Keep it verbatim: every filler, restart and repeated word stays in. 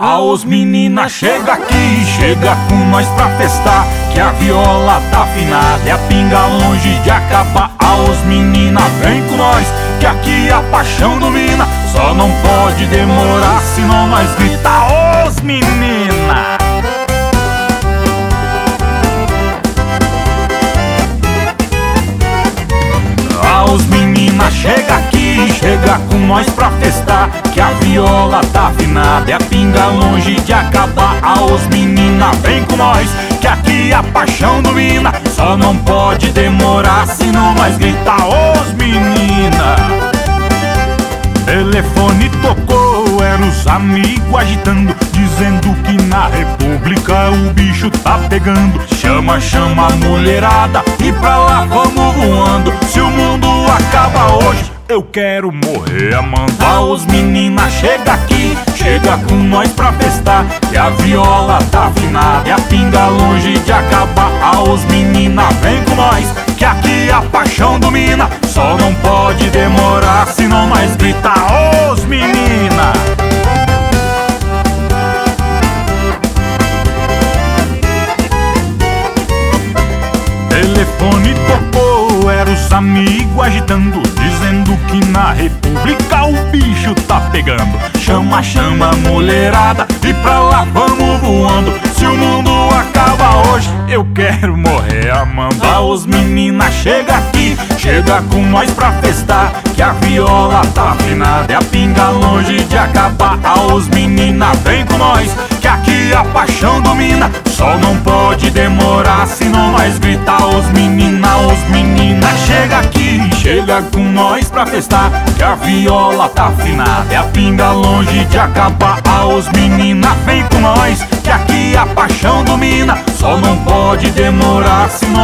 Aos menina, chega aqui, chega com nós pra festar, que a viola tá afinada e a pinga longe de acabar. Aos menina, vem com nós, que aqui a paixão domina. Só não pode demorar, senão nós grita: os menina! Aos menina, chega aqui, chega com nós pra festar, que a viola tá afinada e a pinga longe de acabar. Aos menina, vem com nós, que aqui a paixão domina. Só não pode demorar, senão nós grita: os menina! Telefone tocou, eram os amigos agitando, dizendo que na República o bicho tá pegando. Chama, chama a mulherada e pra lá vamos voando. Se o mundo acaba hoje, eu quero morrer amando. Aos menina, chega aqui, chega com nós pra festar, que a viola tá afinada e a pinga longe de acabar. Aos menina, vem com nós, que aqui a paixão domina. Só não pode demorar, senão nós grita: os menina! Telefone tocou, eram os amigos agitando, dizendo que na República o bicho tá pegando. Chama, chama a mulherada e pra lá vamos voando. Se o mundo acaba hoje, eu quero morrer amando. Aos menina, chega aqui, chega com nós pra festar, que a viola tá afinada e a pinga longe de acabar. Aos menina, vem com nós, que aqui a paixão domina. Só não pode demorar, senão nós grita: os menina, os menina, chega aqui, chega com nós pra festar, que a viola tá afinada e a pinga longe de acabar. Aos menina, vem com nós, que aqui a paixão domina. Só não pode demorar, senão